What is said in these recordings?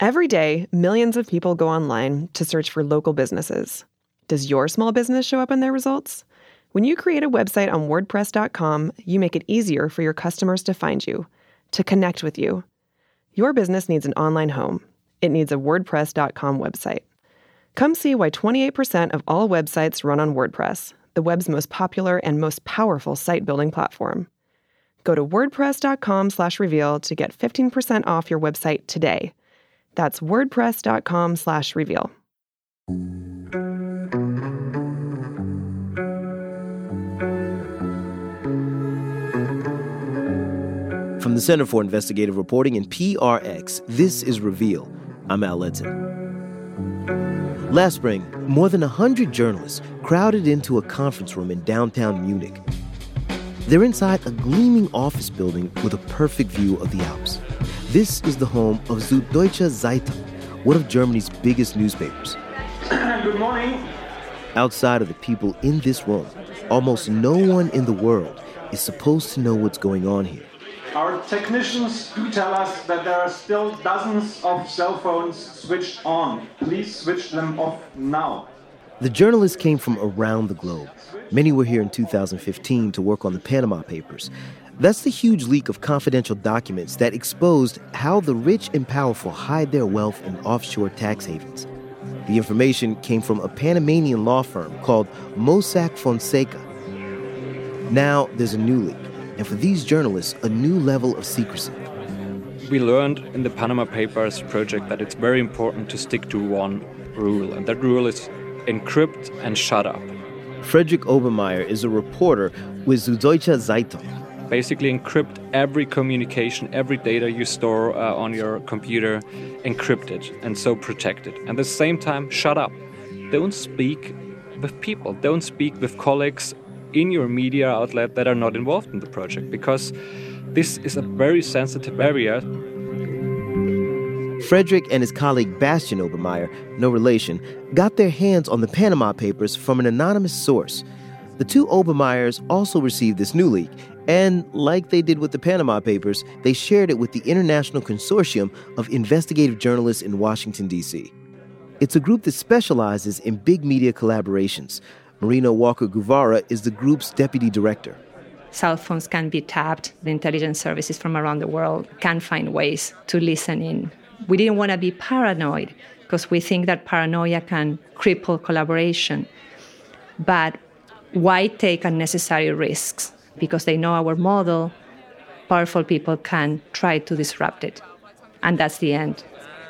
Every day, millions of people go online to search for local businesses. Does your small business show up in their results? When you create a website on WordPress.com, you make it easier for your customers to find you, to connect with you. Your business needs an online home. It needs a WordPress.com website. Come see why 28% of all websites run on WordPress, the web's most popular and most powerful site-building platform. Go to wordpress.com/reveal to get 15% off your website today. That's wordpress.com/reveal. From the Center for Investigative Reporting and PRX, this is Reveal. I'm Al Letson. Last spring, more than 100 journalists crowded into a conference room in downtown Munich. They're inside a gleaming office building with a perfect view of the Alps. This is the home of Süddeutsche Zeitung, one of Germany's biggest newspapers. Good morning. Outside of the people in this room, almost no one in the world is supposed to know what's going on here. Our technicians do tell us that there are still dozens of cell phones switched on. Please switch them off now. The journalists came from around the globe. Many were here in 2015 to work on the Panama Papers. That's the huge leak of confidential documents that exposed how the rich and powerful hide their wealth in offshore tax havens. The information came from a Panamanian law firm called Mossack Fonseca. Now there's a new leak, and for these journalists, a new level of secrecy. We learned in the Panama Papers project that it's very important to stick to one rule, and that rule is encrypt and shut up. Frederick Obermeier is a reporter with Süddeutsche Zeitung. Basically encrypt every communication, every data you store on your computer, encrypt it, and so protect it. And at the same time, shut up. Don't speak with people. Don't speak with colleagues in your media outlet that are not involved in the project, because this is a very sensitive area. Frederick and his colleague Bastian Obermeier, no relation, got their hands on the Panama Papers from an anonymous source. The two Obermeiers also received this new leak, and like they did with the Panama Papers, they shared it with the International Consortium of Investigative Journalists in Washington, D.C. It's a group that specializes in big media collaborations. Marina Walker-Guevara is the group's deputy director. Cell phones can be tapped. The intelligence services from around the world can find ways to listen in. We didn't want to be paranoid because we think that paranoia can cripple collaboration. But why take unnecessary risks? Because they know our model, powerful people can try to disrupt it. And that's the end.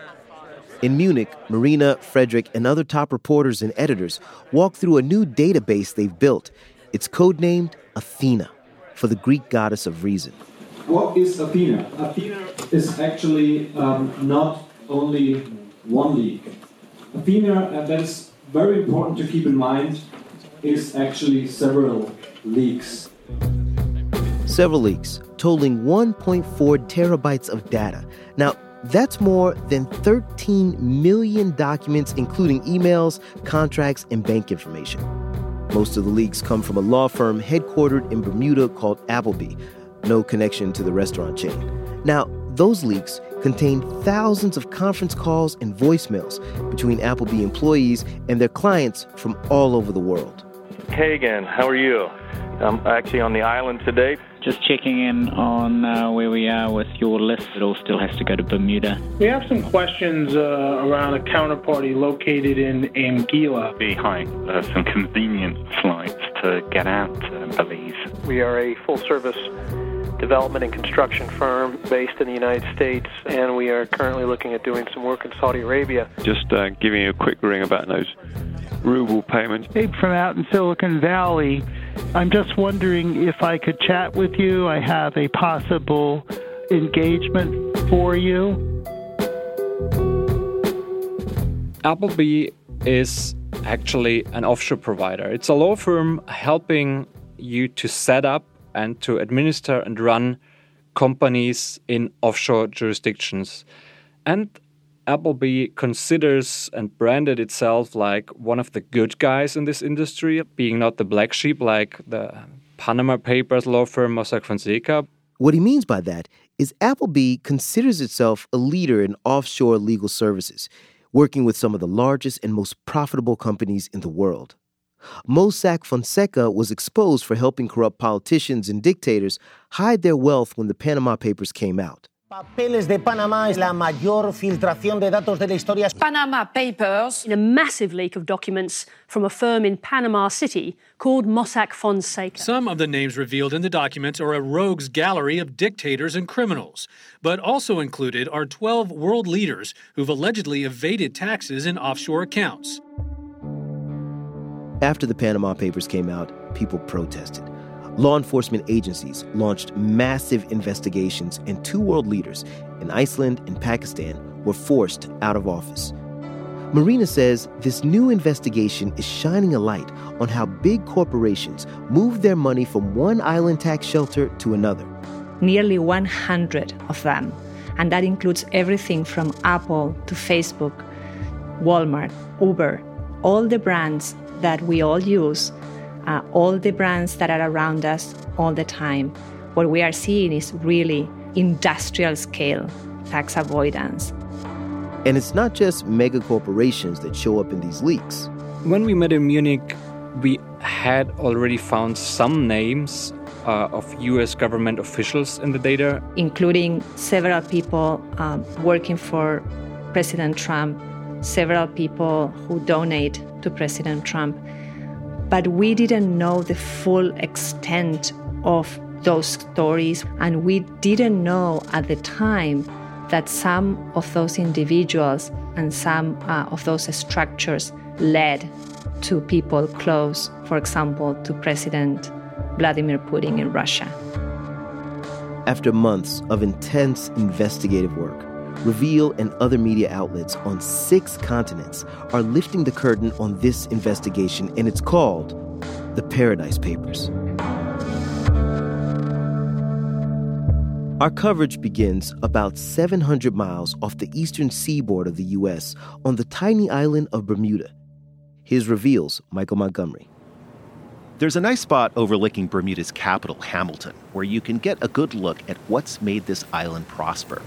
In Munich, Marina, Frederick, and other top reporters and editors walk through a new database they've built. It's codenamed Athena, for the Greek goddess of reason. What is Athena? Athena is actually not only one leak. Athena, and that is very important to keep in mind, is actually several leaks. Several leaks, totaling 1.4 terabytes of data. Now, that's more than 13 million documents, including emails, contracts, and bank information. Most of the leaks come from a law firm headquartered in Bermuda called Appleby. No connection to the restaurant chain. Now, those leaks contain thousands of conference calls and voicemails between Appleby employees and their clients from all over the world. Hey again, how are you? I'm actually on the island today. Just checking in on where we are with your list. It all still has to go to Bermuda. We have some questions around a counterparty located in Anguilla. Behind some convenient flights to get out to Belize. We are a full-service development and construction firm based in the United States, and we are currently looking at doing some work in Saudi Arabia. Just giving you a quick ring about those ruble payments. Abe from out in Silicon Valley. I'm just wondering if I could chat with you. I have a possible engagement for you. Appleby is actually an offshore provider. It's a law firm helping you to set up and to administer and run companies in offshore jurisdictions. And Appleby considers and branded itself like one of the good guys in this industry, being not the black sheep like the Panama Papers law firm Mossack Fonseca. What he means by that is Appleby considers itself a leader in offshore legal services, working with some of the largest and most profitable companies in the world. Mossack Fonseca was exposed for helping corrupt politicians and dictators hide their wealth when the Panama Papers came out. Papeles de Panamá es la mayor filtración de datos de la historia. Panama Papers, in a massive leak of documents from a firm in Panama City called Mossack Fonseca. Some of the names revealed in the documents are a rogues gallery of dictators and criminals, but also included are 12 world leaders who've allegedly evaded taxes in offshore accounts. After the Panama Papers came out, people protested. Law enforcement agencies launched massive investigations, and 2 world leaders in Iceland and Pakistan were forced out of office. Marina says this new investigation is shining a light on how big corporations move their money from one island tax shelter to another. Nearly 100 of them, and that includes everything from Apple to Facebook, Walmart, Uber, all the brands that we all use, all the brands that are around us all the time. What we are seeing is really industrial scale tax avoidance. And it's not just mega corporations that show up in these leaks. When we met in Munich, we had already found some names of US government officials in the data, including several people working for President Trump, several people who donate to President Trump. But we didn't know the full extent of those stories, and we didn't know at the time that some of those individuals and some of those structures led to people close, for example, to President Vladimir Putin in Russia. After months of intense investigative work, Reveal and other media outlets on 6 continents are lifting the curtain on this investigation, and it's called the Paradise Papers. Our coverage begins about 700 miles off the eastern seaboard of the U.S. on the tiny island of Bermuda. Here's Reveal's Michael Montgomery. There's a nice spot overlooking Bermuda's capital, Hamilton, where you can get a good look at what's made this island prosper.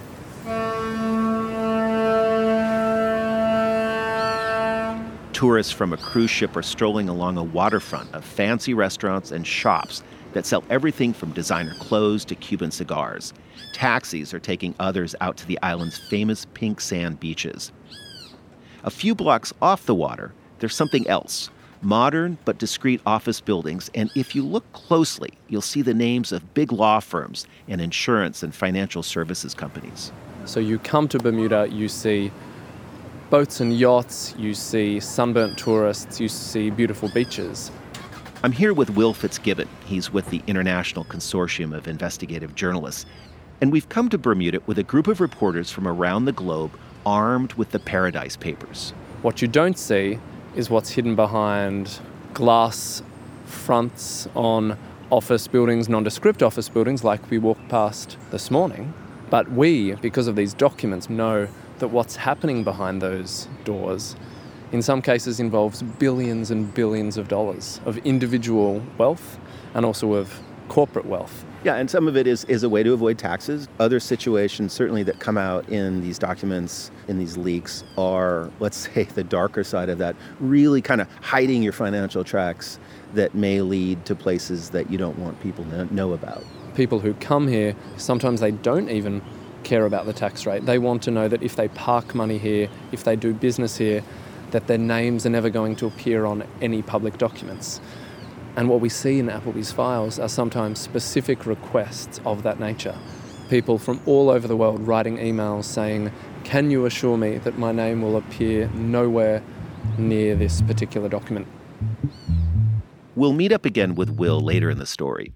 Tourists from a cruise ship are strolling along a waterfront of fancy restaurants and shops that sell everything from designer clothes to Cuban cigars. Taxis are taking others out to the island's famous pink sand beaches. A few blocks off the water, there's something else. Modern but discreet office buildings, and if you look closely, you'll see the names of big law firms and insurance and financial services companies. So you come to Bermuda, you see boats and yachts, you see sunburnt tourists, you see beautiful beaches. I'm here with Will Fitzgibbon. He's with the International Consortium of Investigative Journalists. And we've come to Bermuda with a group of reporters from around the globe armed with the Paradise Papers. What you don't see is what's hidden behind glass fronts on office buildings, nondescript office buildings like we walked past this morning. But we, because of these documents, know that what's happening behind those doors in some cases involves billions and billions of dollars of individual wealth and also of corporate wealth. Yeah, and some of it is a way to avoid taxes. Other situations, certainly, that come out in these documents, in these leaks, are, let's say, the darker side of that, really kind of hiding your financial tracks that may lead to places that you don't want people to know about. People who come here, sometimes they don't even care about the tax rate. They want to know that if they park money here, if they do business here, that their names are never going to appear on any public documents. And what we see in Appleby's files are sometimes specific requests of that nature. People from all over the world writing emails saying, can you assure me that my name will appear nowhere near this particular document? We'll meet up again with Will later in the story.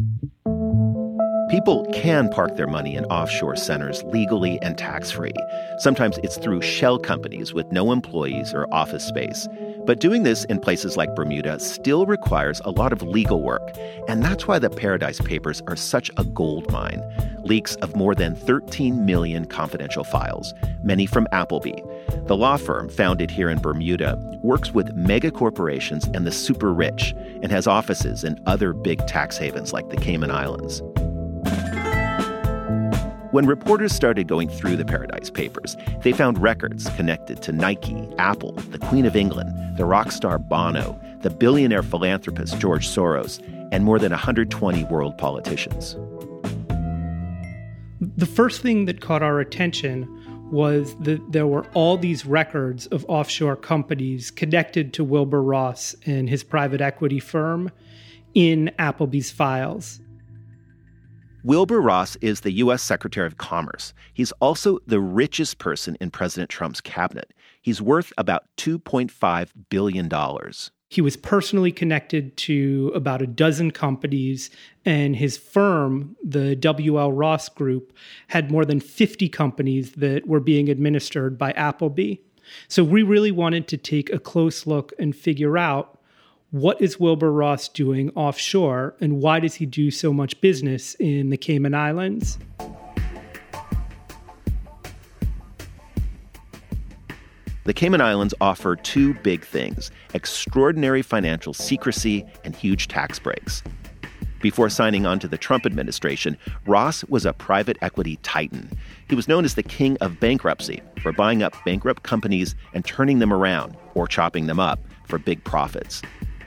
People can park their money in offshore centers legally and tax-free. Sometimes it's through shell companies with no employees or office space. But doing this in places like Bermuda still requires a lot of legal work. And that's why the Paradise Papers are such a gold mine. Leaks of more than 13 million confidential files, many from Appleby. The law firm, founded here in Bermuda, works with mega corporations and the super rich and has offices in other big tax havens like the Cayman Islands. When reporters started going through the Paradise Papers, they found records connected to Nike, Apple, the Queen of England, the rock star Bono, the billionaire philanthropist George Soros, and more than 120 world politicians. The first thing that caught our attention was that there were all these records of offshore companies connected to Wilbur Ross and his private equity firm in Applebee's files. Wilbur Ross is the U.S. Secretary of Commerce. He's also the richest person in President Trump's cabinet. He's worth about $2.5 billion. He was personally connected to about a dozen companies, and his firm, the W.L. Ross Group, had more than 50 companies that were being administered by Applebee. So we really wanted to take a close look and figure out, what is Wilbur Ross doing offshore, and why does he do so much business in the Cayman Islands? The Cayman Islands offer two big things: extraordinary financial secrecy and huge tax breaks. Before signing on to the Trump administration, Ross was a private equity titan. He was known as the king of bankruptcy for buying up bankrupt companies and turning them around or chopping them up for big profits.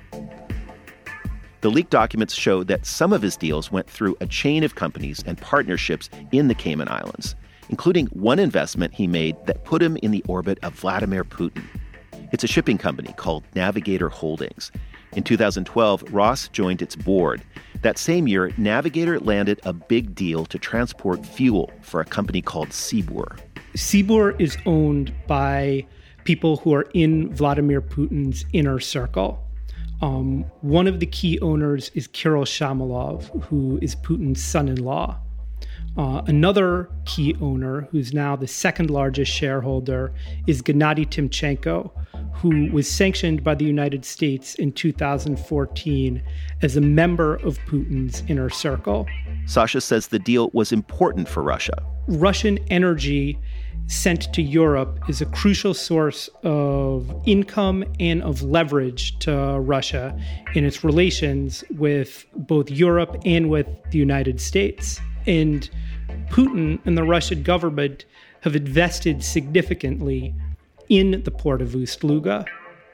The leaked documents show that some of his deals went through a chain of companies and partnerships in the Cayman Islands, including one investment he made that put him in the orbit of Vladimir Putin. It's a shipping company called Navigator Holdings. In 2012, Ross joined its board. That same year, Navigator landed a big deal to transport fuel for a company called Sibur. Sibur is owned by people who are in Vladimir Putin's inner circle. One of the key owners is Kirill Shamalov, who is Putin's son-in-law. Another key owner, who's now the second largest shareholder, is Gennady Timchenko, who was sanctioned by the United States in 2014 as a member of Putin's inner circle. Sasha says the deal was important for Russia. Russian energy sent to Europe is a crucial source of income and of leverage to Russia in its relations with both Europe and with the United States. And Putin and the Russian government have invested significantly in the port of Ust-Luga.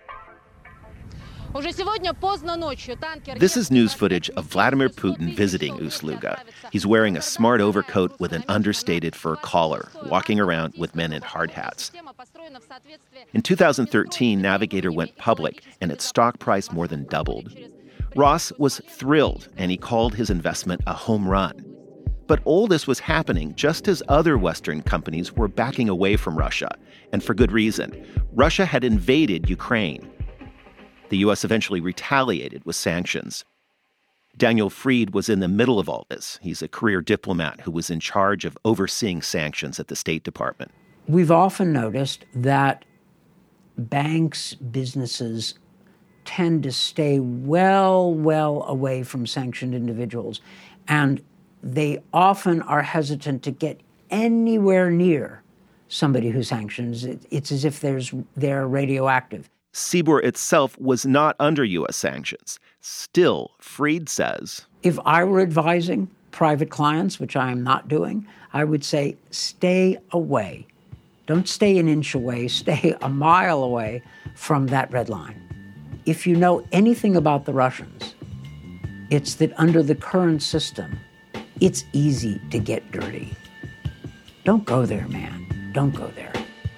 This is news footage of Vladimir Putin visiting Ust-Luga. He's wearing a smart overcoat with an understated fur collar, walking around with men in hard hats. In 2013, Navigator went public, and its stock price more than doubled. Ross was thrilled, and he called his investment a home run. But all this was happening just as other Western companies were backing away from Russia, and for good reason. Russia had invaded Ukraine. The U.S. eventually retaliated with sanctions. Daniel Fried was in the middle of all this. He's a career diplomat who was in charge of overseeing sanctions at the State Department. We've often noticed that banks, businesses tend to stay well away from sanctioned individuals, and they often are hesitant to get anywhere near somebody who's sanctioned. It's as if they're radioactive. Sibur itself was not under U.S. sanctions. Still, Fried says, if I were advising private clients, which I am not doing, I would say stay away. Don't stay an inch away, stay a mile away from that red line. If you know anything about the Russians, it's that under the current system, it's easy to get dirty. Don't go there, man. Don't go there.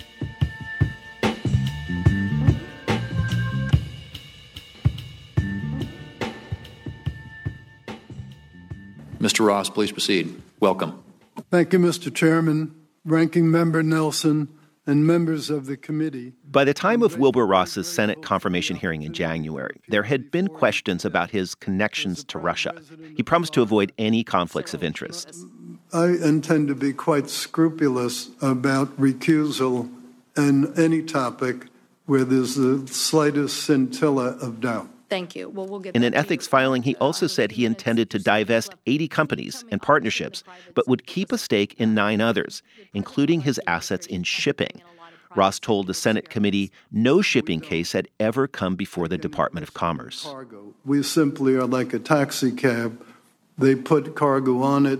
Mr. Ross, please proceed. Welcome. Thank you, Mr. Chairman, Ranking Member Nelson, and members of the committee. By the time of Wilbur Ross's Senate confirmation hearing in January, there had been questions about his connections to Russia. He promised to avoid any conflicts of interest. I intend to be quite scrupulous about recusal in any topic where there's the slightest scintilla of doubt. Thank you. Well, we'll get in an ethics filing, he also said he intended to divest 80 companies and partnerships, but would keep a stake in 9 others, including his assets in shipping. Ross told the Senate committee no shipping case had ever come before the Department of Commerce. We simply are like a taxi cab. They put cargo on it.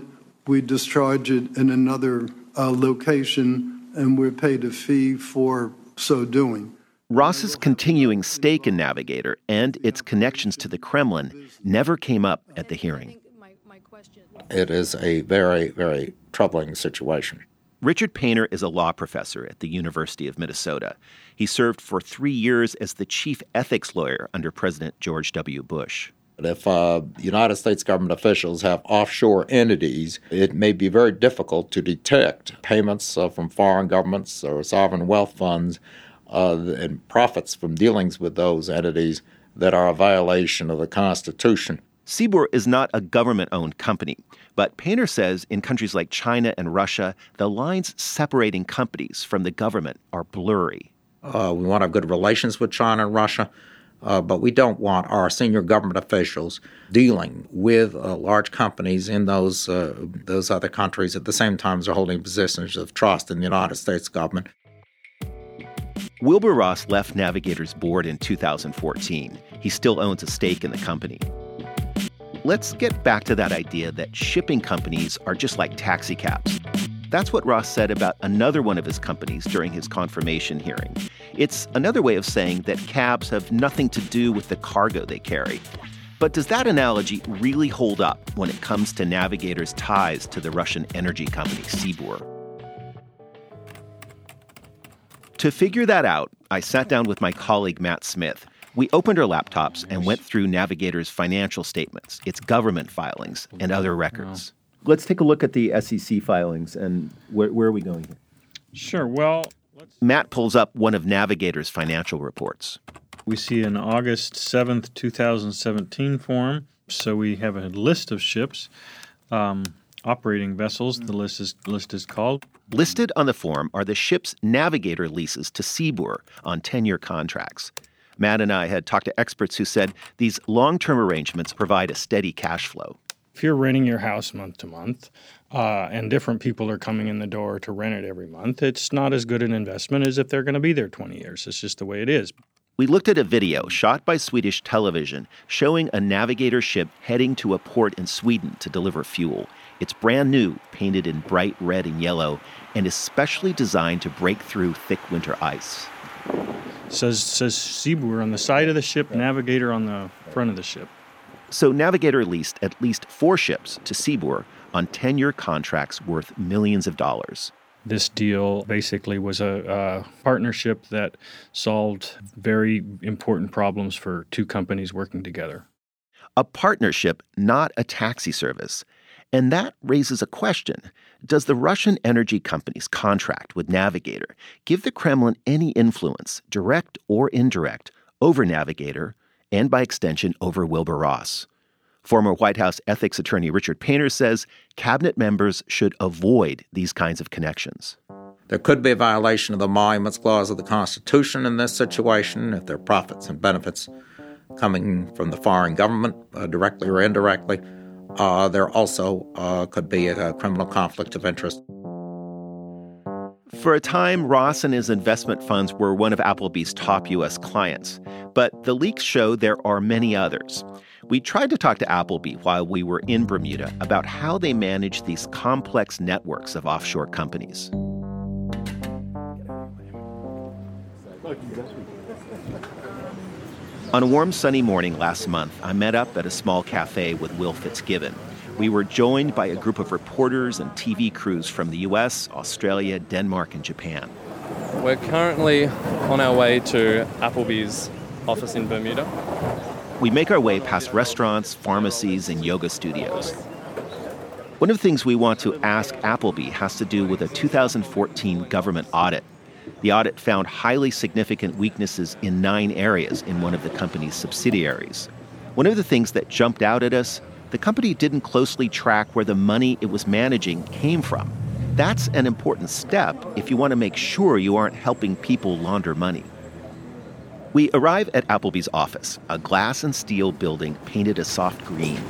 we discharge it in another location, and we're paid a fee for so doing. Ross's continuing stake in Navigator and its connections to the Kremlin never came up at the hearing. It is a very, very troubling situation. Richard Painter is a law professor at the University of Minnesota. He served for 3 years as the chief ethics lawyer under President George W. Bush. If United States government officials have offshore entities, it may be very difficult to detect payments from foreign governments or sovereign wealth funds and profits from dealings with those entities that are a violation of the Constitution. Seabour is not a government-owned company, but Painter says in countries like China and Russia, the lines separating companies from the government are blurry. We want to have good relations with China and Russia, but we don't want our senior government officials dealing with large companies in those other countries at the same time as they're holding positions of trust in the United States government. Wilbur Ross left Navigator's board in 2014. He still owns a stake in the company. Let's get back to that idea that shipping companies are just like taxi cabs. That's what Ross said about another one of his companies during his confirmation hearing. It's another way of saying that cabs have nothing to do with the cargo they carry. But does that analogy really hold up when it comes to Navigator's ties to the Russian energy company Seabour? To figure that out, I sat down with my colleague Matt Smith. We opened our laptops and went through Navigator's financial statements, its government filings, and other records. Let's take a look at the SEC filings, and where are we going here? Sure, well... Matt pulls up one of Navigator's financial reports. We see an August 7th, 2017 form, so we have a list of ships, operating vessels, the list is called. Listed on the form are the ships Navigator leases to Seabour on 10-year contracts. Matt and I had talked to experts who said these long-term arrangements provide a steady cash flow. If you're renting your house month to month, and different people are coming in the door to rent it every month, it's not as good an investment as if they're going to be there 20 years. It's just the way it is. We looked at a video shot by Swedish television showing a Navigator ship heading to a port in Sweden to deliver fuel. It's brand new, painted in bright red and yellow, and is specially designed to break through thick winter ice. Says Seabour on the side of the ship, Navigator on the front of the ship. So Navigator leased at least 4 ships to Seabour on 10-year contracts worth millions of dollars. This deal basically was a partnership that solved very important problems for 2 companies working together. A partnership, not a taxi service. And that raises a question. Does the Russian energy company's contract with Navigator give the Kremlin any influence, direct or indirect, over Navigator and, by extension, over Wilbur Ross? Former White House ethics attorney Richard Painter says cabinet members should avoid these kinds of connections. There could be a violation of the Emoluments Clause of the Constitution in this situation if there are profits and benefits coming from the foreign government, directly or indirectly. There also could be a criminal conflict of interest. For a time, Ross and his investment funds were one of Applebee's top U.S. clients. But the leaks show there are many others. We tried to talk to Applebee while we were in Bermuda about how they manage these complex networks of offshore companies. On a warm, sunny morning last month, I met up at a small cafe with Will Fitzgibbon. We were joined by a group of reporters and TV crews from the U.S., Australia, Denmark, and Japan. We're currently on our way to Applebee's office in Bermuda. We make our way past restaurants, pharmacies, and yoga studios. One of the things we want to ask Applebee has to do with a 2014 government audit. The audit found highly significant weaknesses in 9 areas in one of the company's subsidiaries. One of the things that jumped out at us, the company didn't closely track where the money it was managing came from. That's an important step if you want to make sure you aren't helping people launder money. We arrive at Applebee's office, a glass and steel building painted a soft green.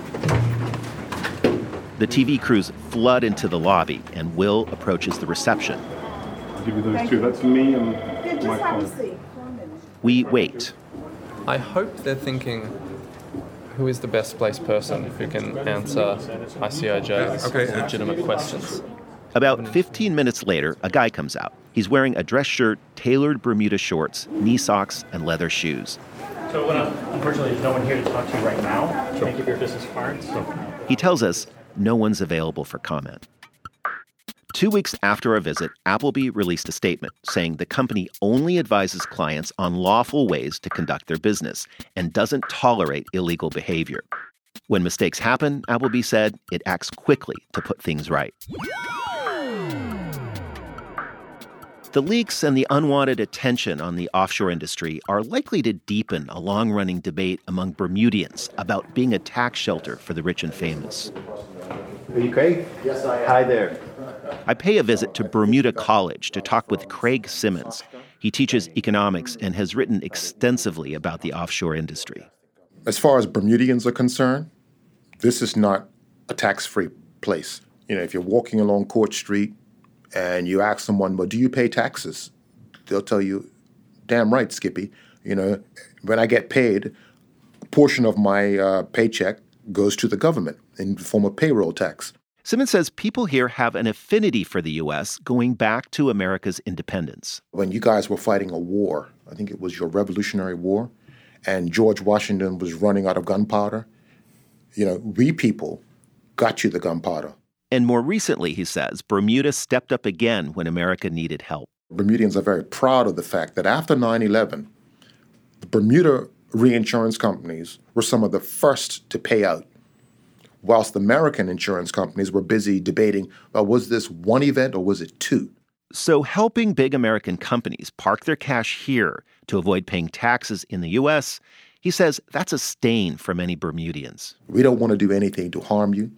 The TV crews flood into the lobby, and Will approaches the reception. I'll give you those two. That's me and my phone. We wait. I hope they're thinking who is the best placed person who can answer ICIJ's legitimate questions. About 15 minutes later, a guy comes out. He's wearing a dress shirt, tailored Bermuda shorts, knee socks, and leather shoes. So unfortunately, there's no one here to talk to you right now. Thank you for your business cards. He tells us no one's available for comment. 2 weeks after our visit, Appleby released a statement saying the company only advises clients on lawful ways to conduct their business and doesn't tolerate illegal behavior. When mistakes happen, Appleby said, it acts quickly to put things right. The leaks and the unwanted attention on the offshore industry are likely to deepen a long-running debate among Bermudians about being a tax shelter for the rich and famous. Are you Craig? Yes, I am. Hi there. I pay a visit to Bermuda College to talk with Craig Simmons. He teaches economics and has written extensively about the offshore industry. As far as Bermudians are concerned, this is not a tax-free place. You know, if you're walking along Court Street and you ask someone, well, do you pay taxes? They'll tell you, damn right, Skippy. You know, when I get paid, a portion of my paycheck goes to the government in the form of payroll tax. Simmons says people here have an affinity for the U.S. going back to America's independence. When you guys were fighting a war, I think it was your Revolutionary War, and George Washington was running out of gunpowder, you know, we people got you the gunpowder. And more recently, he says, Bermuda stepped up again when America needed help. Bermudians are very proud of the fact that after 9/11, the Bermuda reinsurance companies were some of the first to pay out, whilst American insurance companies were busy debating, well, was this one event or was it two? So helping big American companies park their cash here to avoid paying taxes in the U.S., he says that's a stain for many Bermudians. We don't want to do anything to harm you,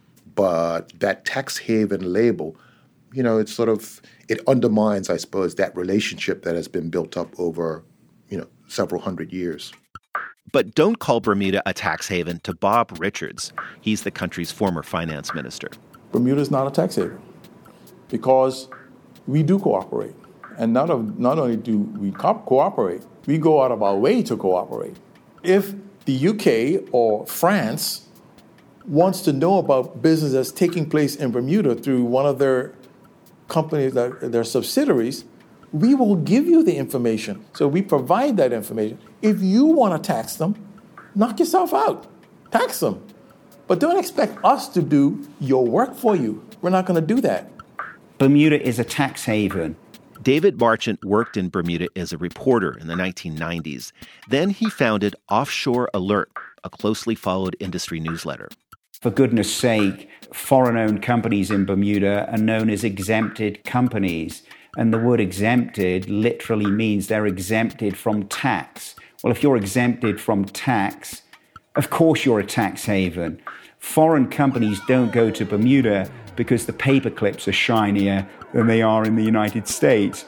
but that tax haven label, you know, it undermines, I suppose, that relationship that has been built up over, you know, several hundred years. But don't call Bermuda a tax haven to Bob Richards. He's the country's former finance minister. Bermuda is not a tax haven because we do cooperate. And not only do we cooperate, we go out of our way to cooperate. If the UK or France wants to know about business that's taking place in Bermuda through one of their companies, their subsidiaries, we will give you the information. So we provide that information. If you want to tax them, knock yourself out. Tax them. But don't expect us to do your work for you. We're not going to do that. Bermuda is a tax haven. David Marchant worked in Bermuda as a reporter in the 1990s. Then he founded Offshore Alert, a closely followed industry newsletter. For goodness sake, foreign-owned companies in Bermuda are known as exempted companies. And the word exempted literally means they're exempted from tax. Well, if you're exempted from tax, of course you're a tax haven. Foreign companies don't go to Bermuda because the paper clips are shinier than they are in the United States.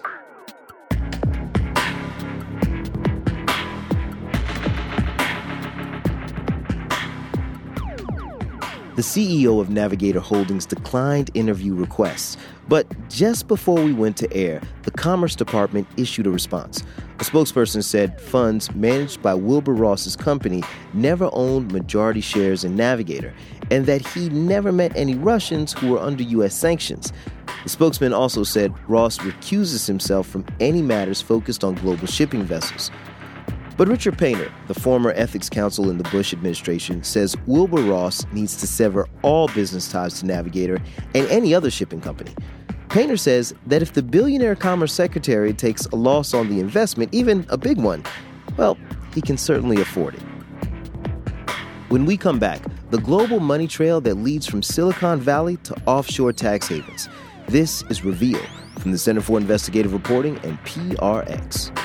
The CEO of Navigator Holdings declined interview requests, but just before we went to air, the Commerce Department issued a response. A spokesperson said funds managed by Wilbur Ross's company never owned majority shares in Navigator, and that he never met any Russians who were under U.S. sanctions. The spokesman also said Ross recuses himself from any matters focused on global shipping vessels. But Richard Painter, the former ethics counsel in the Bush administration, says Wilbur Ross needs to sever all business ties to Navigator and any other shipping company. Painter says that if the billionaire commerce secretary takes a loss on the investment, even a big one, well, he can certainly afford it. When we come back, the global money trail that leads from Silicon Valley to offshore tax havens. This is Reveal from the Center for Investigative Reporting and PRX.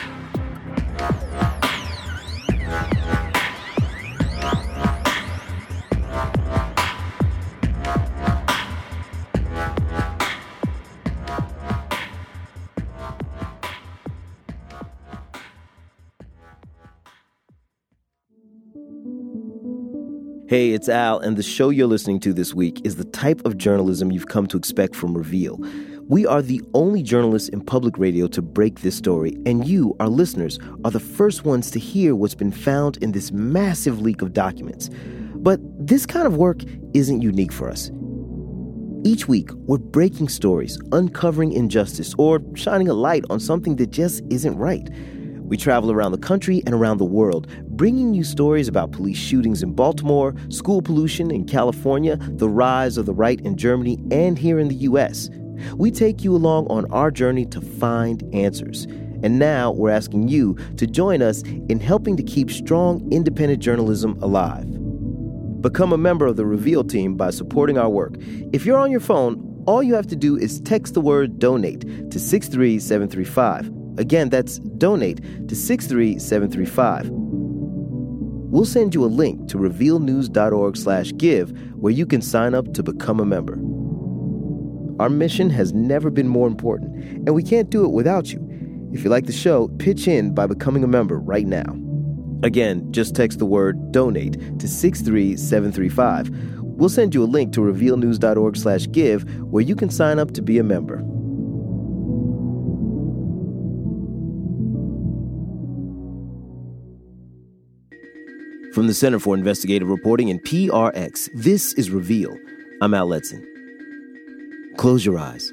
Hey, it's Al, and the show you're listening to this week is the type of journalism you've come to expect from Reveal. We are the only journalists in public radio to break this story, and you, our listeners, are the first ones to hear what's been found in this massive leak of documents. But this kind of work isn't unique for us. Each week, we're breaking stories, uncovering injustice, or shining a light on something that just isn't right. We travel around the country and around the world, bringing you stories about police shootings in Baltimore, school pollution in California, the rise of the right in Germany, and here in the U.S. We take you along on our journey to find answers. And now we're asking you to join us in helping to keep strong, independent journalism alive. Become a member of the Reveal team by supporting our work. If you're on your phone, all you have to do is text the word DONATE to 63735. Again, that's DONATE to 63735. We'll send you a link to revealnews.org/give where you can sign up to become a member. Our mission has never been more important, and we can't do it without you. If you like the show, pitch in by becoming a member right now. Again, just text the word DONATE to 63735. We'll send you a link to revealnews.org/give where you can sign up to be a member. From the Center for Investigative Reporting and PRX, this is Reveal. I'm Al Letson. Close your eyes.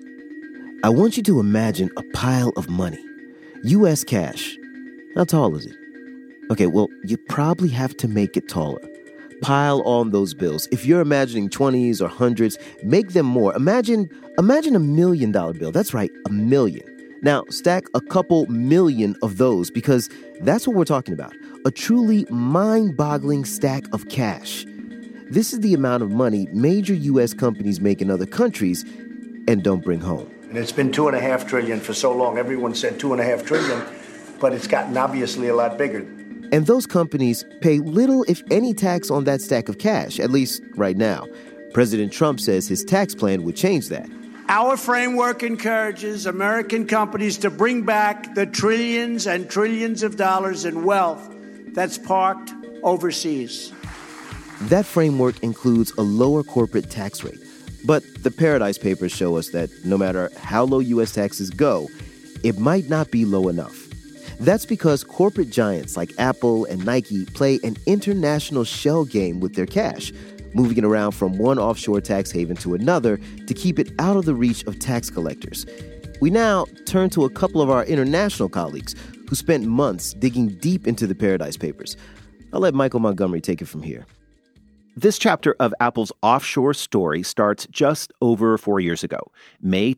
I want you to imagine a pile of money. U.S. cash. How tall is it? Okay, well, you probably have to make it taller. Pile on those bills. If you're imagining 20s or hundreds, make them more. Imagine $1 million bill. That's right, $1 million. Now, stack a couple million of those because that's what we're talking about. A truly mind-boggling stack of cash. This is the amount of money major U.S. companies make in other countries and don't bring home. And it's been $2.5 trillion for so long. Everyone said $2.5 trillion, but it's gotten obviously a lot bigger. And those companies pay little, if any, tax on that stack of cash, at least right now. President Trump says his tax plan would change that. Our framework encourages American companies to bring back the trillions and trillions of dollars in wealth that's parked overseas. That framework includes a lower corporate tax rate. But the Paradise Papers show us that no matter how low U.S. taxes go, it might not be low enough. That's because corporate giants like Apple and Nike play an international shell game with their cash, moving it around from one offshore tax haven to another to keep it out of the reach of tax collectors. We now turn to a couple of our international colleagues who spent months digging deep into the Paradise Papers. I'll let Michael Montgomery take it from here. This chapter of Apple's offshore story starts just over 4 years ago, May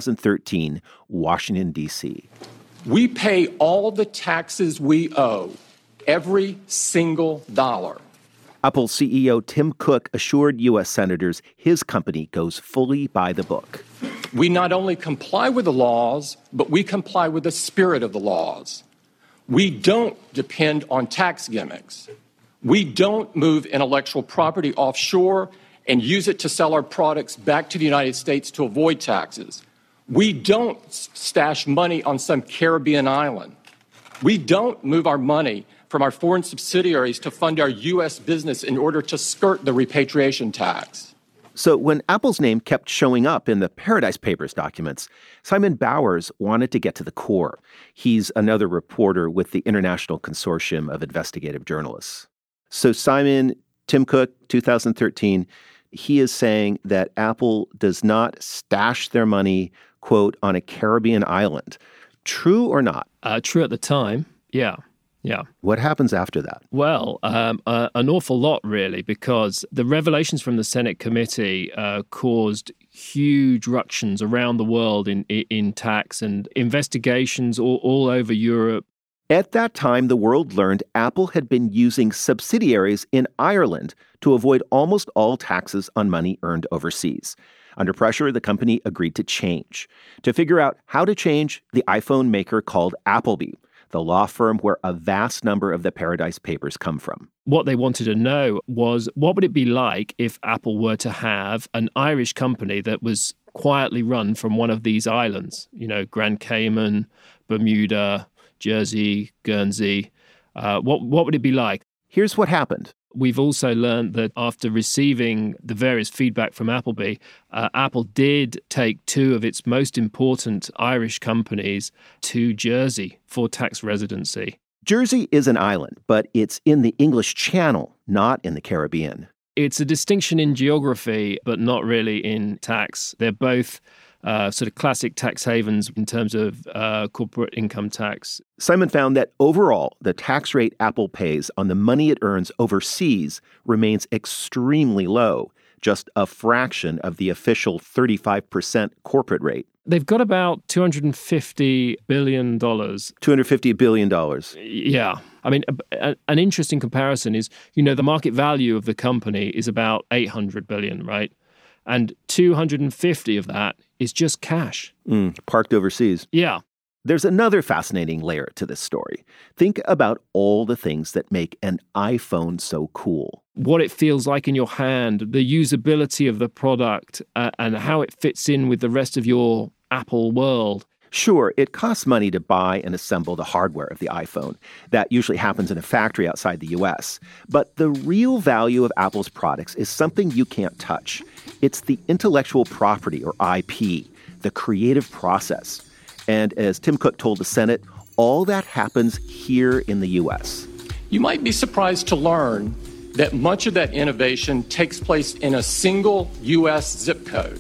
2013, Washington, D.C. We pay all the taxes we owe, every single dollar. Apple CEO Tim Cook assured U.S. senators his company goes fully by the book. We not only comply with the laws, but we comply with the spirit of the laws. We don't depend on tax gimmicks. We don't move intellectual property offshore and use it to sell our products back to the United States to avoid taxes. We don't stash money on some Caribbean island. We don't move our money from our foreign subsidiaries to fund our U.S. business in order to skirt the repatriation tax. So when Apple's name kept showing up in the Paradise Papers documents, Simon Bowers wanted to get to the core. He's another reporter with the International Consortium of Investigative Journalists. So Simon, Tim Cook, 2013, he is saying that Apple does not stash their money, quote, on a Caribbean island. True or not? True at the time, yeah. Yeah. What happens after that? Well, an awful lot, really, because the revelations from the Senate committee caused huge ructions around the world in tax and investigations all over Europe. At that time, the world learned Apple had been using subsidiaries in Ireland to avoid almost all taxes on money earned overseas. Under pressure, the company agreed to change. To figure out how to change, the iPhone maker called Appleby, the law firm where a vast number of the Paradise Papers come from. What they wanted to know was, what would it be like if Apple were to have an Irish company that was quietly run from one of these islands? You know, Grand Cayman, Bermuda, Jersey, Guernsey. What would it be like? Here's what happened. We've also learned that after receiving the various feedback from Appleby, Apple did take two of its most important Irish companies to Jersey for tax residency. Jersey is an island, but it's in the English Channel, not in the Caribbean. It's a distinction in geography, but not really in tax. They're both sort of classic tax havens in terms of corporate income tax. Simon found that overall, the tax rate Apple pays on the money it earns overseas remains extremely low, just a fraction of the official 35% corporate rate. They've got about $250 billion. $250 billion. Yeah. I mean, an interesting comparison is, the market value of the company is about $800 billion, right? And 250 of that is just cash. Parked overseas. Yeah. There's another fascinating layer to this story. Think about all the things that make an iPhone so cool. What it feels like in your hand, the usability of the product, and how it fits in with the rest of your Apple world. Sure, it costs money to buy and assemble the hardware of the iPhone. That usually happens in a factory outside the U.S. But the real value of Apple's products is something you can't touch. It's the intellectual property, or IP, the creative process. And as Tim Cook told the Senate, all that happens here in the U.S. You might be surprised to learn that much of that innovation takes place in a single U.S. zip code,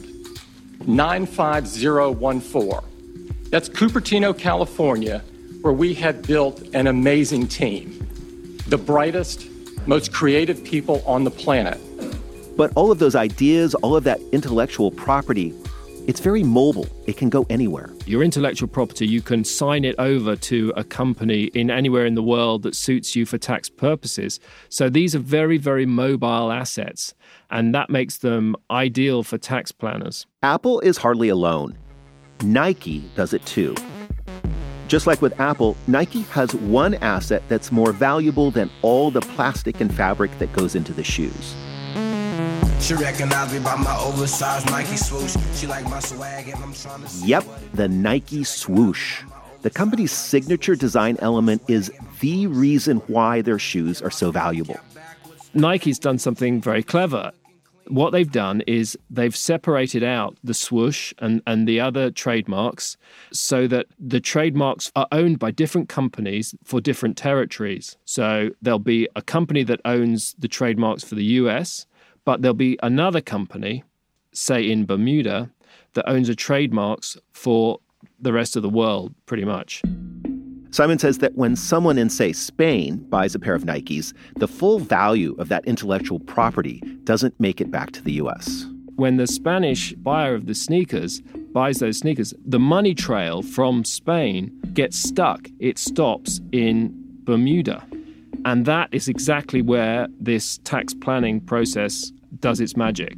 95014. That's Cupertino, California, where we have built an amazing team, the brightest, most creative people on the planet. But all of those ideas, all of that intellectual property, it's very mobile. It can go anywhere. Your intellectual property, you can sign it over to a company in anywhere in the world that suits you for tax purposes. So these are very, very mobile assets, and that makes them ideal for tax planners. Apple is hardly alone. Nike does it too. Just like with Apple, Nike has one asset that's more valuable than all the plastic and fabric that goes into the shoes. She recognized me by my oversized Nike swoosh. She like my swag and I'm trying to... Yep, the Nike swoosh. The company's signature design element is the reason why their shoes are so valuable. Nike's done something very clever. What they've done is they've separated out the swoosh and the other trademarks so that the trademarks are owned by different companies for different territories. So there'll be a company that owns the trademarks for the US, but there'll be another company, say in Bermuda, that owns the trademarks for the rest of the world, pretty much. Simon says that when someone in, say, Spain buys a pair of Nikes, the full value of that intellectual property doesn't make it back to the U.S. When the Spanish buyer of the sneakers buys those sneakers, the money trail from Spain gets stuck. It stops in Bermuda. And that is exactly where this tax planning process does its magic.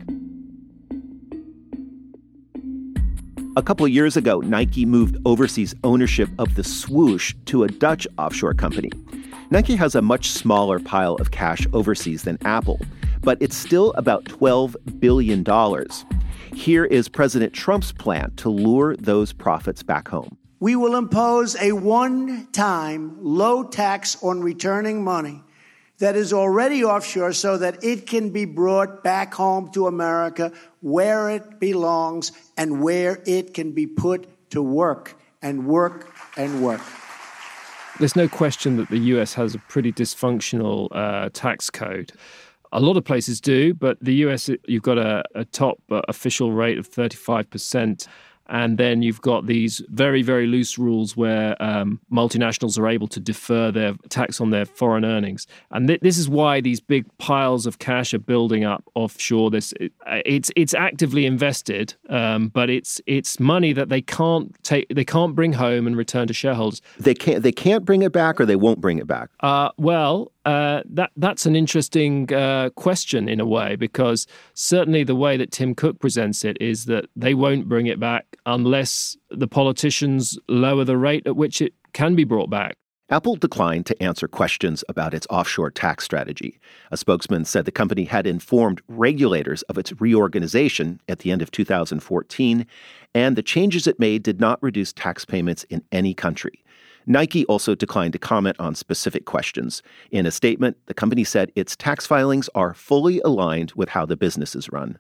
A couple of years ago, Nike moved overseas ownership of the swoosh to a Dutch offshore company. Nike has a much smaller pile of cash overseas than Apple, but it's still about $12 billion. Here is President Trump's plan to lure those profits back home. We will impose a one-time low tax on returning money that is already offshore so that it can be brought back home to America where it belongs and where it can be put to work and work and work. There's no question that the US has a pretty dysfunctional tax code. A lot of places do, but the US, you've got a top official rate of 35%. And then you've got these very, very loose rules where multinationals are able to defer their tax on their foreign earnings. And this is why these big piles of cash are building up offshore. It's actively invested, but it's money that they can't take. They can't bring home and return to shareholders. They can't bring it back, or they won't bring it back. That's an interesting question in a way, because certainly the way that Tim Cook presents it is that they won't bring it back unless the politicians lower the rate at which it can be brought back. Apple declined to answer questions about its offshore tax strategy. A spokesman said the company had informed regulators of its reorganization at the end of 2014, and the changes it made did not reduce tax payments in any country. Nike also declined to comment on specific questions. In a statement, the company said its tax filings are fully aligned with how the business is run.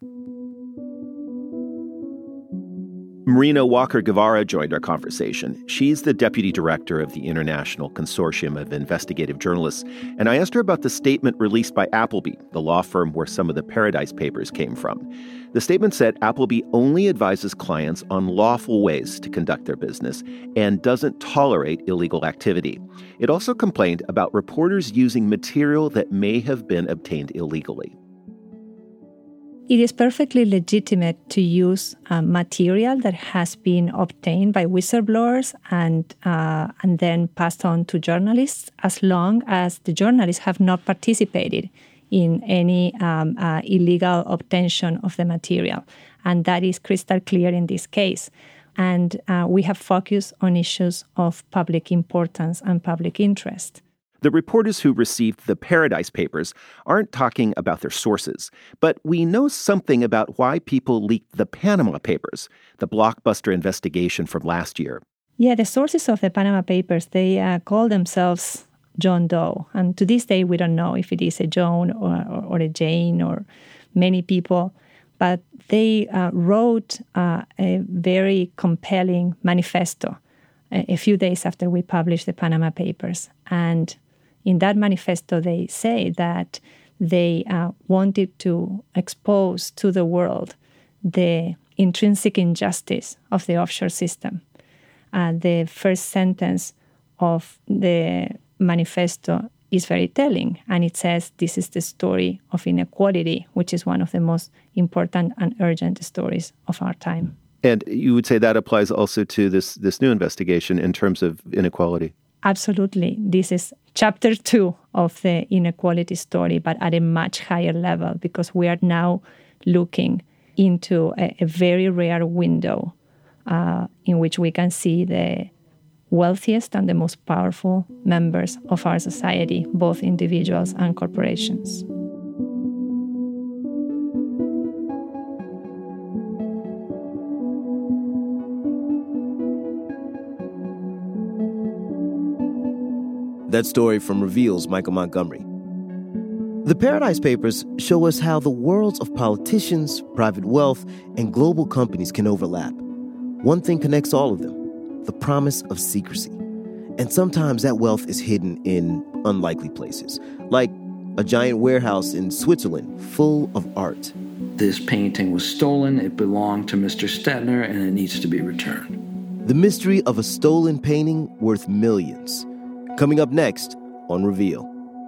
Marina Walker Guevara joined our conversation. She's the deputy director of the International Consortium of Investigative Journalists, and I asked her about the statement released by Appleby, the law firm where some of the Paradise Papers came from. The statement said Appleby only advises clients on lawful ways to conduct their business and doesn't tolerate illegal activity. It also complained about reporters using material that may have been obtained illegally. It is perfectly legitimate to use material that has been obtained by whistleblowers and then passed on to journalists, as long as the journalists have not participated in any illegal obtention of the material. And that is crystal clear in this case. And we have focused on issues of public importance and public interest. The reporters who received the Paradise Papers aren't talking about their sources, but we know something about why people leaked the Panama Papers, the blockbuster investigation from last year. Yeah, the sources of the Panama Papers, they call themselves John Doe. And to this day, we don't know if it is a John or a Jane or many people. But they wrote a very compelling manifesto a few days after we published the Panama Papers. And in that manifesto, they say that they wanted to expose to the world the intrinsic injustice of the offshore system. The first sentence of the manifesto is very telling, and it says this is the story of inequality, which is one of the most important and urgent stories of our time. And you would say that applies also to this new investigation in terms of inequality? Absolutely. This is chapter 2 of the inequality story, but at a much higher level, because we are now looking into a very rare window in which we can see the wealthiest and the most powerful members of our society, both individuals and corporations. That story from Reveal's Michael Montgomery. The Paradise Papers show us how the worlds of politicians, private wealth, and global companies can overlap. One thing connects all of them: the promise of secrecy. And sometimes that wealth is hidden in unlikely places, like a giant warehouse in Switzerland full of art. This painting was stolen, it belonged to Mr. Stettner, and it needs to be returned. The mystery of a stolen painting worth millions. Coming up next on Reveal.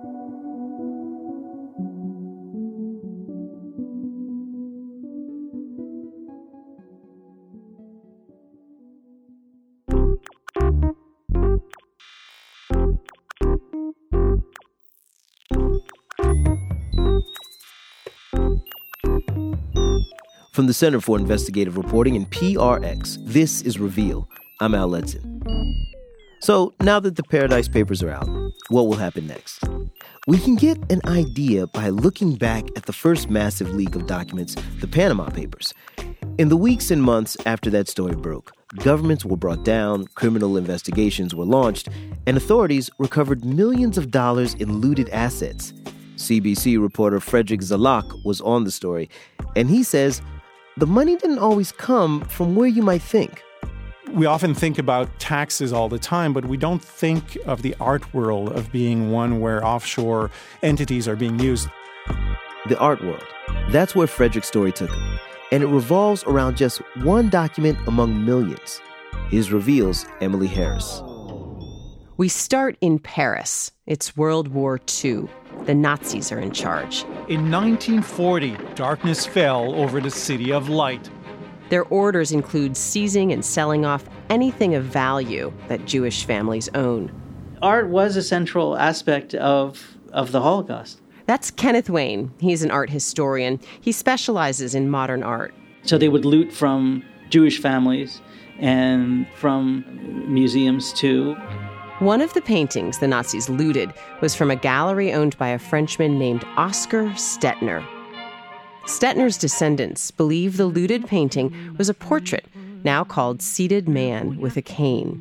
From the Center for Investigative Reporting and PRX, this is Reveal. I'm Al Letson. So now that the Paradise Papers are out, what will happen next? We can get an idea by looking back at the first massive leak of documents, the Panama Papers. In the weeks and months after that story broke, governments were brought down, criminal investigations were launched, and authorities recovered millions of dollars in looted assets. CBC reporter Frederick Zalak was on the story, and he says the money didn't always come from where you might think. We often think about taxes all the time, but we don't think of the art world of being one where offshore entities are being used. The art world. That's where Frederick's story took him. And it revolves around just one document among millions. Here's Reveal's Emily Harris. We start in Paris. It's World War II. The Nazis are in charge. In 1940, darkness fell over the City of Light. Their orders include seizing and selling off anything of value that Jewish families own. Art was a central aspect of the Holocaust. That's Kenneth Wayne. He's an art historian. He specializes in modern art. So they would loot from Jewish families and from museums too. One of the paintings the Nazis looted was from a gallery owned by a Frenchman named Oskar Stettner. Stettner's descendants believe the looted painting was a portrait, now called Seated Man with a Cane.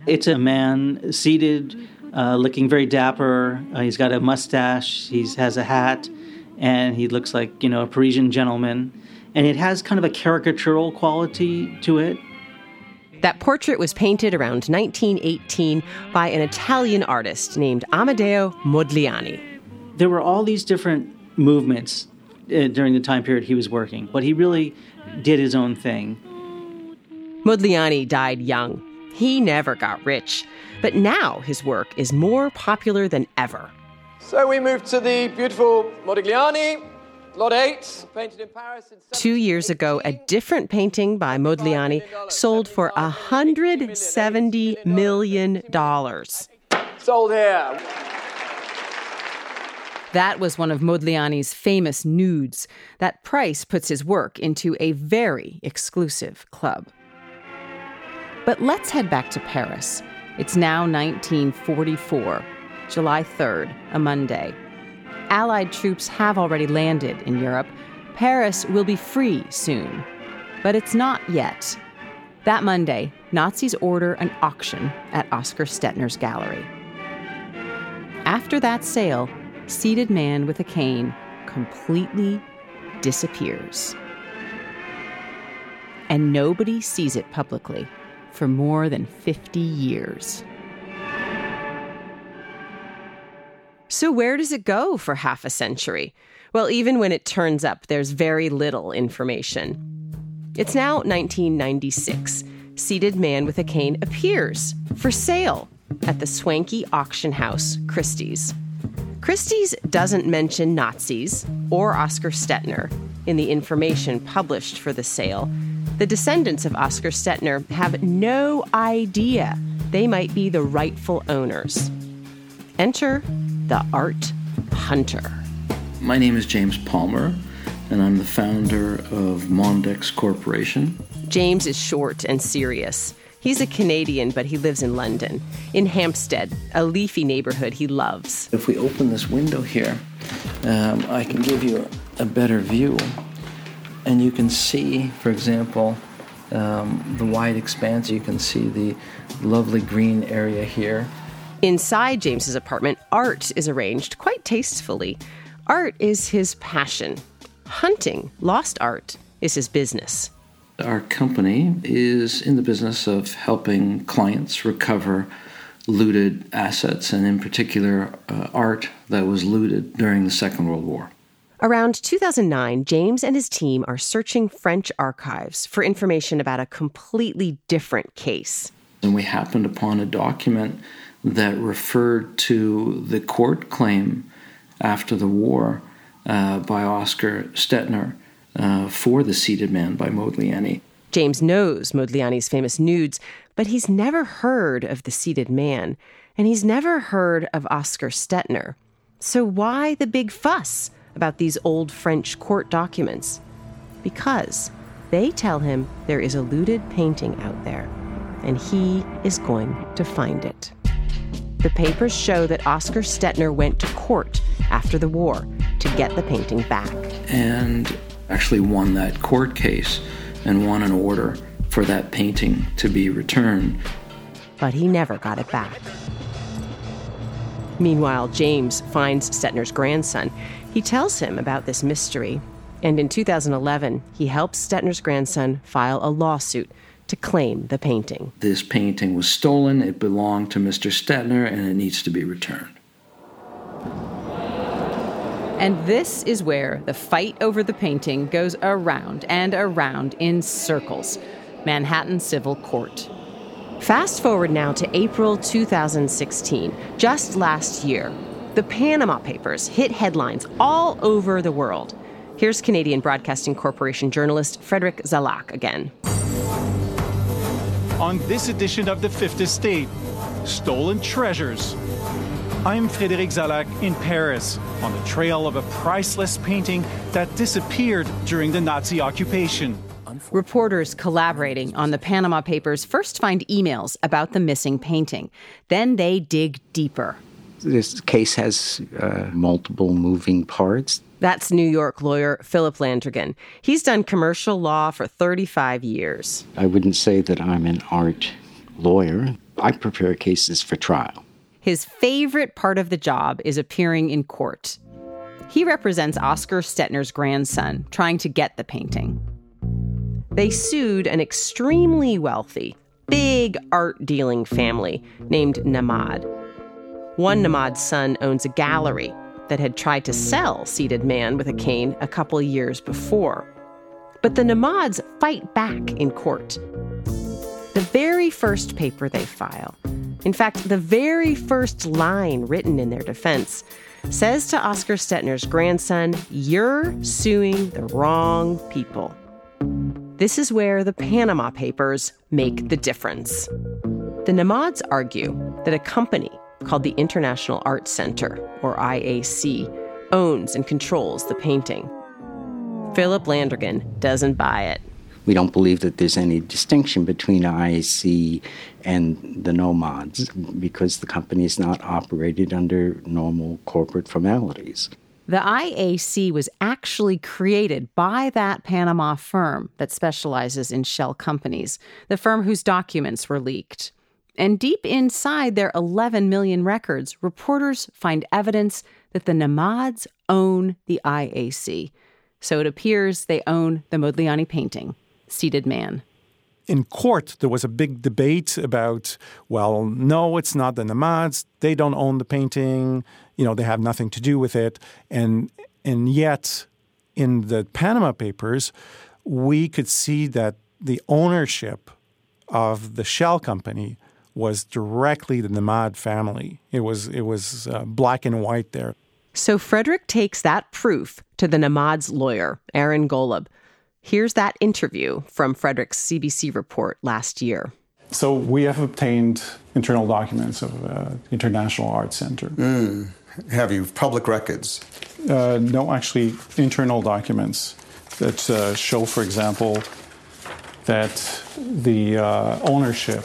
It's a man seated, looking very dapper. He's got a mustache. He has a hat, and he looks like, a Parisian gentleman. And it has kind of a caricatural quality to it. That portrait was painted around 1918 by an Italian artist named Amedeo Modigliani. There were all these different movements during the time period he was working, but he really did his own thing. Modigliani died young. He never got rich, but now his work is more popular than ever. So we move to the beautiful Modigliani, Lot 8, painted in Paris. 2 years ago, a different painting by Modigliani sold for $170 million. Sold here. That was one of Modigliani's famous nudes. That price puts his work into a very exclusive club. But let's head back to Paris. It's now 1944, July 3rd, a Monday. Allied troops have already landed in Europe. Paris will be free soon. But it's not yet. That Monday, Nazis order an auction at Oskar Stettner's gallery. After that sale, seated man with a cane completely disappears. And nobody sees it publicly for more than 50 years. So where does it go for half a century? Well, even when it turns up, there's very little information. It's now 1996. Seated man with a cane appears for sale at the swanky auction house Christie's. Christie's doesn't mention Nazis or Oskar Stettner in the information published for the sale. The descendants of Oskar Stettner have no idea they might be the rightful owners. Enter the art hunter. My name is James Palmer, and I'm the founder of Mondex Corporation. James is short and serious. He's a Canadian, but he lives in London, in Hampstead, a leafy neighborhood he loves. If we open this window here, I can give you a better view. And you can see, for example, the wide expanse. You can see the lovely green area here. Inside James's apartment, art is arranged quite tastefully. Art is his passion. Hunting lost art is his business. Our company is in the business of helping clients recover looted assets, and in particular, art that was looted during the Second World War. Around 2009, James and his team are searching French archives for information about a completely different case. And we happened upon a document that referred to the court claim after the war by Oskar Stettner for The Seated Man by Modigliani. James knows Modigliani's famous nudes, but he's never heard of The Seated Man, and he's never heard of Oskar Stettner. So why the big fuss about these old French court documents? Because they tell him there is a looted painting out there, and he is going to find it. The papers show that Oskar Stettner went to court after the war to get the painting back. And actually won that court case and won an order for that painting to be returned. But he never got it back. Meanwhile, James finds Stettner's grandson. He tells him about this mystery, and in 2011, he helps Stettner's grandson file a lawsuit to claim the painting. This painting was stolen, it belonged to Mr. Stettner, and it needs to be returned. And this is where the fight over the painting goes around and around in circles. Manhattan Civil Court. Fast forward now to April 2016, just last year. The Panama Papers hit headlines all over the world. Here's Canadian Broadcasting Corporation journalist Frederick Zalak again. On this edition of The Fifth Estate, Stolen Treasures. I'm Frédéric Zalac in Paris, on the trail of a priceless painting that disappeared during the Nazi occupation. Reporters collaborating on the Panama Papers first find emails about the missing painting. Then they dig deeper. This case has multiple moving parts. That's New York lawyer Philip Landrigan. He's done commercial law for 35 years. I wouldn't say that I'm an art lawyer. I prepare cases for trial. His favorite part of the job is appearing in court. He represents Oscar Stetner's grandson, trying to get the painting. They sued an extremely wealthy, big art-dealing family named Nahmad. One Nahmad's son owns a gallery that had tried to sell Seated Man with a Cane a couple years before. But the Nahmads fight back in court. The very first paper they file, in fact, the very first line written in their defense, says to Oscar Stetner's grandson, "You're suing the wrong people." This is where the Panama Papers make the difference. The Nahmads argue that a company called the International Art Center, or IAC, owns and controls the painting. Philip Landrigan doesn't buy it. We don't believe that there's any distinction between IAC and the Nahmads because the company is not operated under normal corporate formalities. The IAC was actually created by that Panama firm that specializes in shell companies, the firm whose documents were leaked. And deep inside their 11 million records, reporters find evidence that the Nahmads own the IAC. So it appears they own the Modigliani painting, Seated Man. In court, there was a big debate about, well, no, it's not the Nahmads. They don't own the painting. They have nothing to do with it. And yet, in the Panama Papers, we could see that the ownership of the shell company was directly the Nahmad family. It was black and white there. So Frederick takes that proof to the Nahmad's lawyer, Aaron Golub. Here's that interview from Frederick's CBC report last year. So we have obtained internal documents of International Art Center. Have you? Public records? No, actually, internal documents that show, for example, that the ownership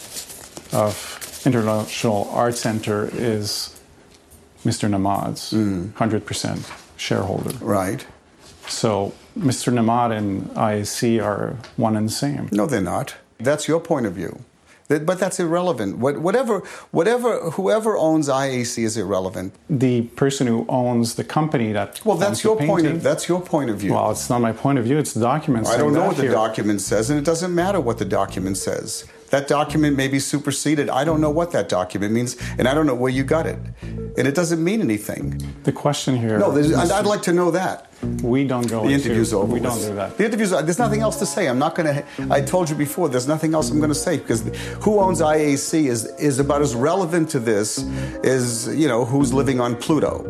of International Art Center is Mr. Nahmad's 100% shareholder. Right. So Mr. Nahmad and IAC are one and the same. No, they're not. That's your point of view. But that's irrelevant. Whoever owns IAC is irrelevant. The person who owns the company that that's your point of view. Well, it's not my point of view. It's the document. I don't know what the document says, and it doesn't matter what the document says. That document may be superseded. I don't know what that document means, and I don't know where you got it. And it doesn't mean anything. The question here... No, I'd like to know that. We don't go The interview's over. We don't do that. The interview's... There's nothing else to say. I'm not going to... I told you before, there's nothing else I'm going to say, because who owns IAC is about as relevant to this as, who's living on Pluto.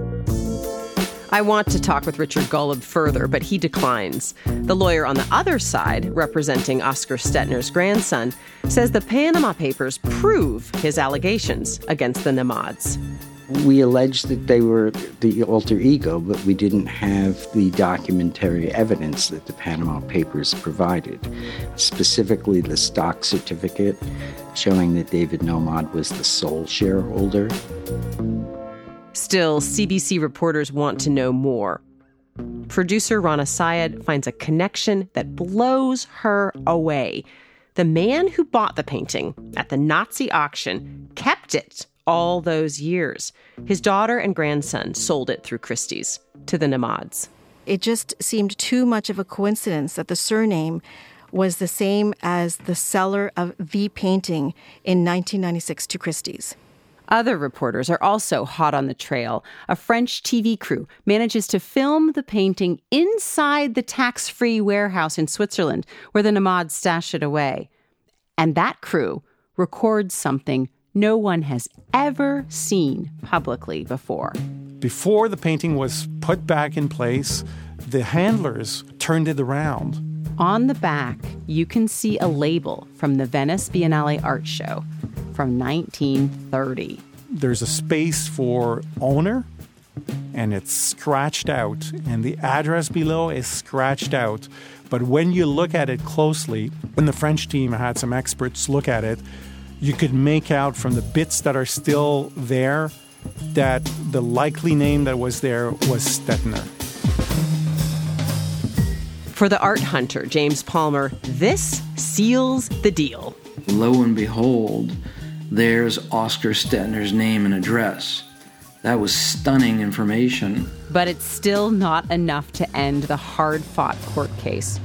I want to talk with Richard Golub further, but he declines. The lawyer on the other side, representing Oscar Stetner's grandson, says the Panama Papers prove his allegations against the Nahmads. We alleged that they were the alter ego, but we didn't have the documentary evidence that the Panama Papers provided, specifically the stock certificate showing that David Nahmad was the sole shareholder. Still, CBC reporters want to know more. Producer Rana Syed finds a connection that blows her away. The man who bought the painting at the Nazi auction kept it all those years. His daughter and grandson sold it through Christie's to the Nahmads. It just seemed too much of a coincidence that the surname was the same as the seller of the painting in 1996 to Christie's. Other reporters are also hot on the trail. A French TV crew manages to film the painting inside the tax-free warehouse in Switzerland where the Nahmads stash it away. And that crew records something no one has ever seen publicly before. Before the painting was put back in place, the handlers turned it around. On the back, you can see a label from the Venice Biennale Art Show from 1930. There's a space for owner, and it's scratched out, and the address below is scratched out. But when you look at it closely, when the French team had some experts look at it, you could make out from the bits that are still there that the likely name that was there was Stetner. For the art hunter, James Palmer, this seals the deal. Lo and behold, There's Oscar Stetner's name and address. That was stunning information. But it's still not enough to end the hard-fought court case.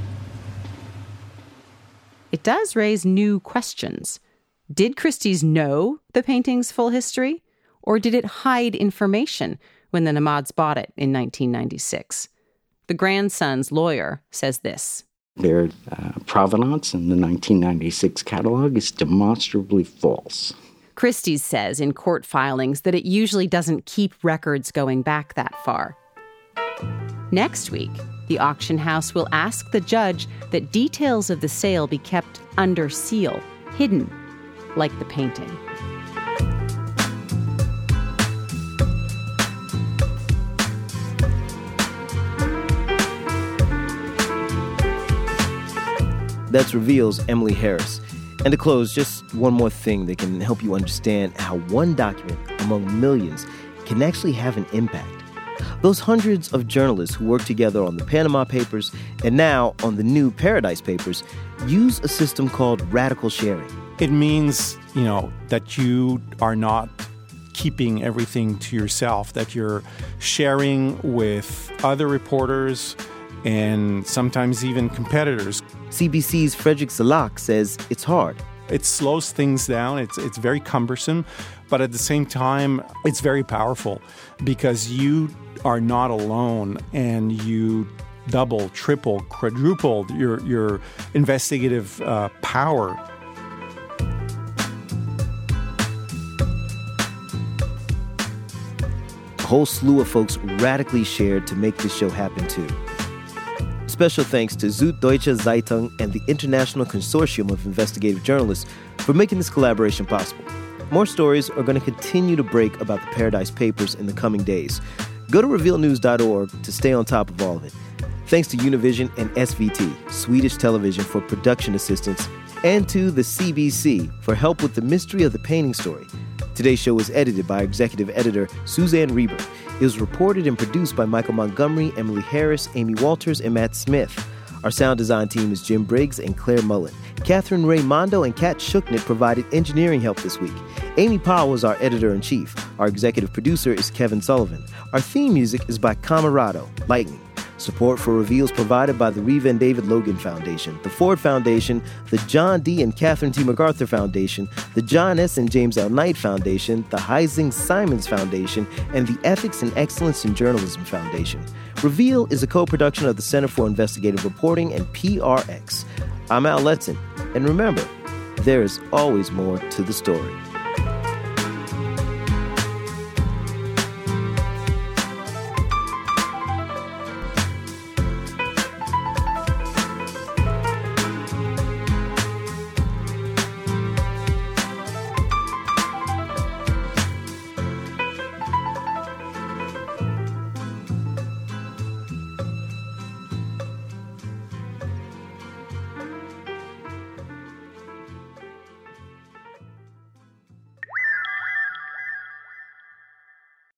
It does raise new questions. Did Christie's know the painting's full history? Or did it hide information when the Namads bought it in 1996? The grandson's lawyer says this. Their provenance in the 1996 catalog is demonstrably false. Christie's says in court filings that it usually doesn't keep records going back that far. Next week, the auction house will ask the judge that details of the sale be kept under seal, hidden, like the painting. That's Reveal's Emily Harris. And to close, just one more thing that can help you understand how one document among millions can actually have an impact. Those hundreds of journalists who worked together on the Panama Papers and now on the new Paradise Papers use a system called radical sharing. It means, that you are not keeping everything to yourself, that you're sharing with other reporters and sometimes even competitors. CBC's Frederick Zalak says it's hard. It slows things down. It's very cumbersome, but at the same time, it's very powerful because you are not alone and you double, triple, quadruple your investigative power. A whole slew of folks radically shared to make this show happen too. Special thanks to Süddeutsche Zeitung and the International Consortium of Investigative Journalists for making this collaboration possible. More stories are going to continue to break about the Paradise Papers in the coming days. Go to revealnews.org to stay on top of all of it. Thanks to Univision and SVT, Swedish Television, for production assistance, and to the CBC for help with the mystery of the painting story. Today's show was edited by executive editor Suzanne Reber. It was reported and produced by Michael Montgomery, Emily Harris, Amy Walters, and Matt Smith. Our sound design team is Jim Briggs and Claire Mullen. Catherine Raimondo and Kat Shuknit provided engineering help this week. Amy Powell was our editor-in-chief. Our executive producer is Kevin Sullivan. Our theme music is by Camerado, Lightning. Support for Reveal is provided by the Reeve and David Logan Foundation, the Ford Foundation, the John D. and Catherine T. MacArthur Foundation, the John S. and James L. Knight Foundation, the Heising Simons Foundation, and the Ethics and Excellence in Journalism Foundation. Reveal is a co-production of the Center for Investigative Reporting and PRX. I'm Al Letson, and remember, there is always more to the story.